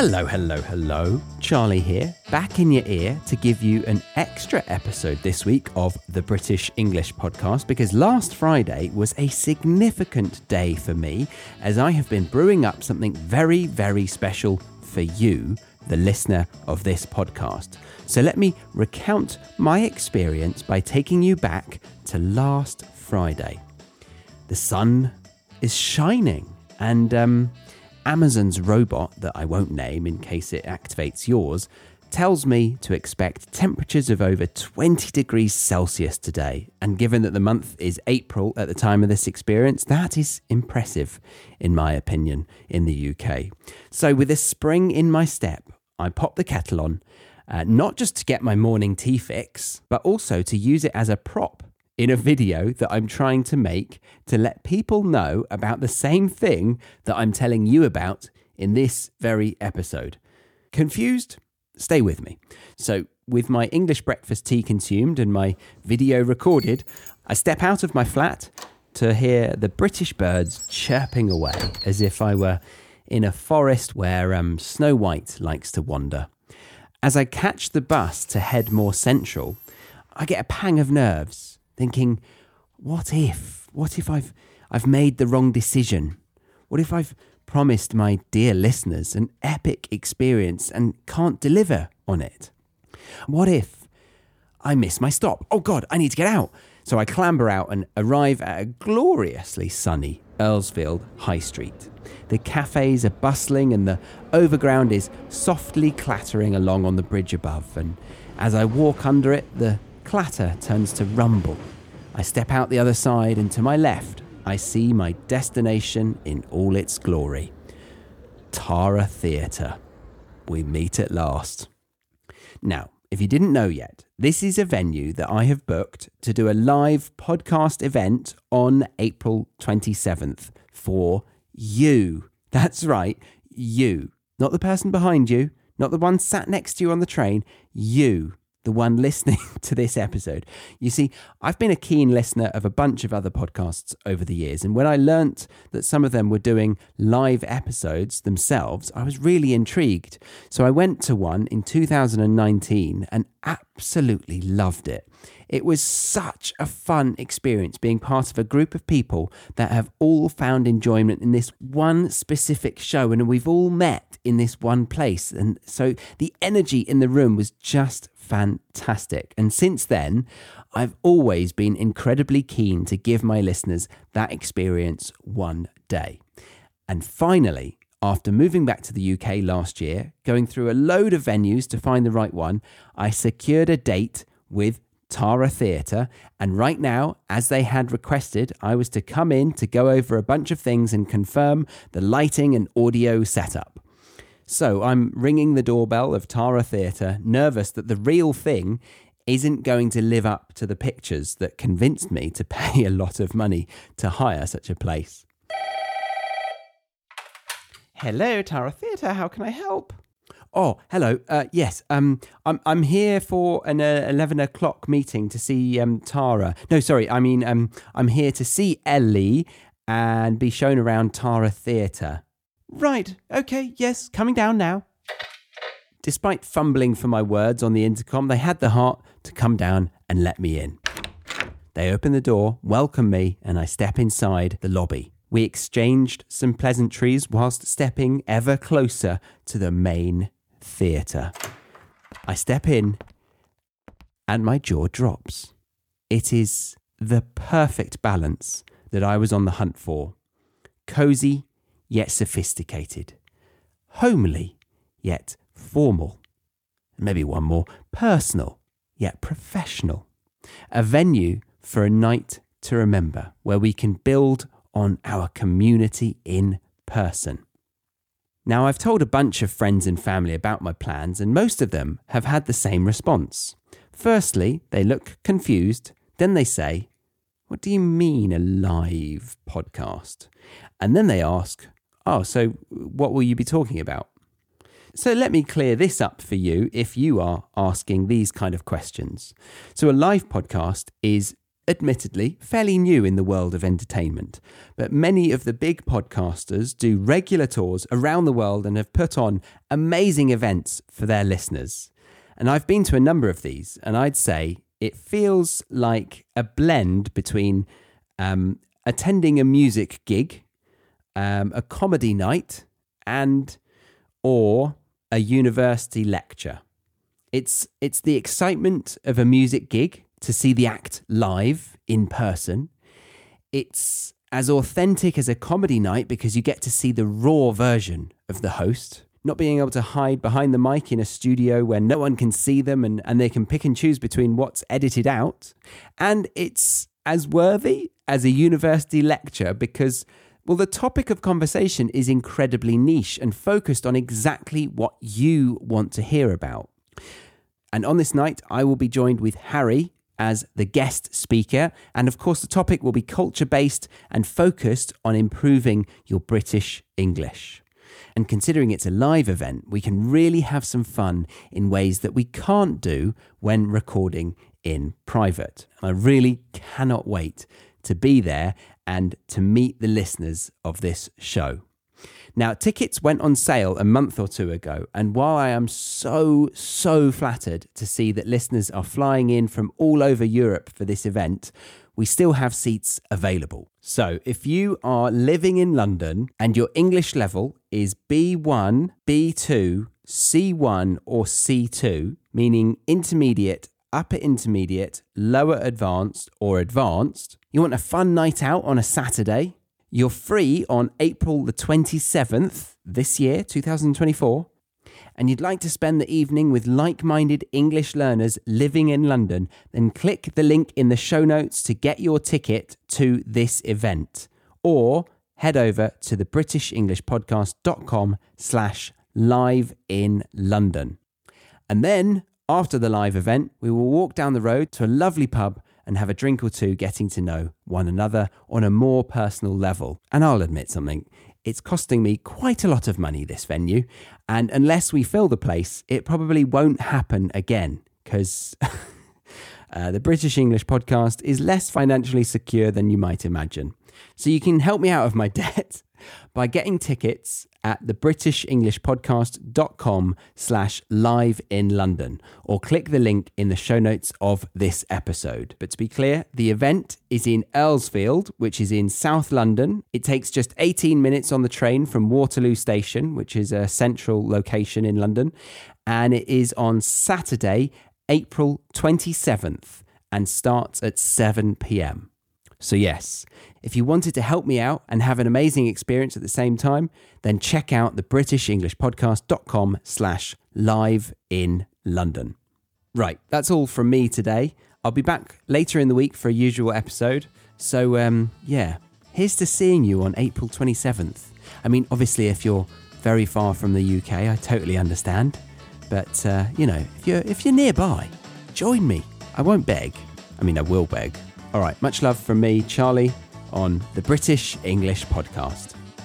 Hello, hello, hello. Charlie here, back in your ear to give you an extra episode this week of the British English podcast, because last Friday was a significant day for me, as I have been brewing up something very, very special for you, the listener of this podcast. So let me recount my experience by taking you back to last Friday. The sun is shining, and Amazon's robot, that I won't name in case it activates yours, tells me to expect temperatures of over 20 degrees Celsius today. And given that the month is April at the time of this experience, that is impressive, in my opinion, in the UK. So with a spring in my step, I pop the kettle on, not just to get my morning tea fix, but also to use it as a prop in a video that I'm trying to make to let people know about the same thing that I'm telling you about in this very episode. Confused? Stay with me. So, with my English breakfast tea consumed and my video recorded, I step out of my flat to hear the British birds chirping away as if I were in a forest where Snow White likes to wander. As I catch the bus to head more central, I get a pang of nerves, thinking, what if I've made the wrong decision? What if I've promised my dear listeners an epic experience and can't deliver on it? What if I miss my stop? Oh God, I need to get out. So I clamber out and arrive at a gloriously sunny Earlsfield High Street. The cafes are bustling and the overground is softly clattering along on the bridge above. And as I walk under it, the clatter turns to rumble. I step out the other side, and to my left, I see my destination in all its glory. Tara Theatre. We meet at last. Now, if you didn't know yet, this is a venue that I have booked to do a live podcast event on April 27th for you. That's right, you. Not the person behind you, not the one sat next to you on the train, you. The one listening to this episode. You see, I've been a keen listener of a bunch of other podcasts over the years, and when I learnt that some of them were doing live episodes themselves, I was really intrigued. So I went to one in 2019 and absolutely loved it. It was such a fun experience being part of a group of people that have all found enjoyment in this one specific show, and we've all met in this one place. And so the energy in the room was just fantastic. And since then, I've always been incredibly keen to give my listeners that experience one day. And finally, after moving back to the UK last year, going through a load of venues to find the right one, I secured a date with Tara Theatre, and right now, as they had requested, I was to come in to go over a bunch of things and confirm the lighting and audio setup. So I'm ringing the doorbell of Tara Theatre, nervous that the real thing isn't going to live up to the pictures that convinced me to pay a lot of money to hire such a place. Hello, Tara Theatre, how can I help? Oh, hello. Yes, I'm here for an 11 o'clock meeting to see Tara. No, sorry, I'm here to see Ellie and be shown around Tara Theatre. Right, okay, yes, coming down now. Despite fumbling for my words on the intercom, they had the heart to come down and let me in. They open the door, welcome me, and I step inside the lobby. We exchanged some pleasantries whilst stepping ever closer to the main theatre. I step in and my jaw drops. It is the perfect balance that I was on the hunt for. Cosy, yet sophisticated. Homely, yet formal. Maybe one more, personal, yet professional. A venue for a night to remember, where we can build on our community in person. Now, I've told a bunch of friends and family about my plans, and most of them have had the same response. Firstly, they look confused. Then they say, "What do you mean a live podcast?" And then they ask, "Oh, so what will you be talking about?" So let me clear this up for you if you are asking these kind of questions. So a live podcast is admittedly fairly new in the world of entertainment, but many of the big podcasters do regular tours around the world and have put on amazing events for their listeners. And I've been to a number of these, and I'd say it feels like a blend between attending a music gig, a comedy night, or a university lecture. It's the excitement of a music gig to see the act live in person. It's as authentic as a comedy night because you get to see the raw version of the host, not being able to hide behind the mic in a studio where no one can see them and they can pick and choose between what's edited out. And it's as worthy as a university lecture because, well, the topic of conversation is incredibly niche and focused on exactly what you want to hear about. And on this night, I will be joined with Harry as the guest speaker. And of course, the topic will be culture-based and focused on improving your British English. And considering it's a live event, we can really have some fun in ways that we can't do when recording in private. And I really cannot wait to be there and to meet the listeners of this show. Now, tickets went on sale a month or two ago, and while I am so flattered to see that listeners are flying in from all over Europe for this event, we still have seats available. So if you are living in London and your English level is B1, B2, C1 or C2, meaning intermediate, upper intermediate, lower advanced or advanced, you want a fun night out on a Saturday, you're free on April the 27th this year, 2024, and you'd like to spend the evening with like-minded English learners living in London, then click the link in the show notes to get your ticket to this event, or head over to thebritishenglishpodcast.com/live in London. And then, after the live event, we will walk down the road to a lovely pub and have a drink or two, getting to know one another on a more personal level. And I'll admit something, it's costing me quite a lot of money, this venue, and unless we fill the place, it probably won't happen again, because the British English Podcast is less financially secure than you might imagine. So you can help me out of my debt by getting tickets at thebritishenglishpodcast.com/live in London, or click the link in the show notes of this episode. But to be clear, the event is in Earlsfield, which is in South London. It takes just 18 minutes on the train from Waterloo Station, which is a central location in London. And it is on Saturday, April 27th, and starts at 7 p.m. So yes, if you wanted to help me out and have an amazing experience at the same time, then check out thebritishenglishpodcast.com/live in London. Right, that's all from me today. I'll be back later in the week for a usual episode. So here's to seeing you on April 27th. I mean, obviously, if you're very far from the UK, I totally understand. But, if you're nearby, join me. I won't beg. I mean, I will beg. All right, much love from me, Charlie, on the British English Podcast.